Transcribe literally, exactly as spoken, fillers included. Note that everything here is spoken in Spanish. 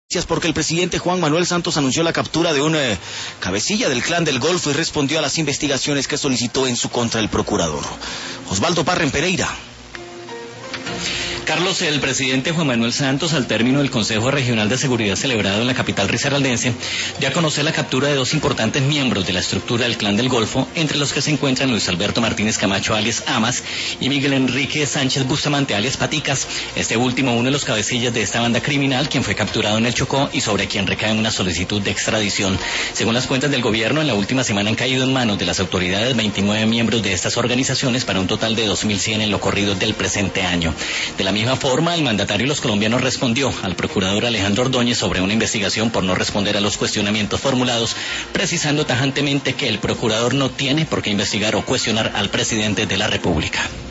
Porque el presidente Juan Manuel Santos anunció la captura de una cabecilla del Clan del Golfo y respondió a las investigaciones que solicitó en su contra el procurador. Osvaldo Parra en Pereira. Carlos, el presidente Juan Manuel Santos, al término del Consejo Regional de Seguridad celebrado en la capital risaraldense, dio a conocer la captura de dos importantes miembros de la estructura del Clan del Golfo, entre los que se encuentran Luis Alberto Martínez Camacho, alias Amas, y Miguel Enrique Sánchez Bustamante, alias Paticas, este último uno de los cabecillas de esta banda criminal, quien fue capturado en el Chocó y sobre quien recae una solicitud de extradición. Según las cuentas del gobierno, en la última semana han caído en manos de las autoridades veintinueve miembros de estas organizaciones para un total de dos mil cien en lo corrido del presente año. De la misma forma, el mandatario de los colombianos respondió al procurador Alejandro Ordóñez sobre una investigación por no responder a los cuestionamientos formulados, precisando tajantemente que el procurador no tiene por qué investigar o cuestionar al presidente de la República.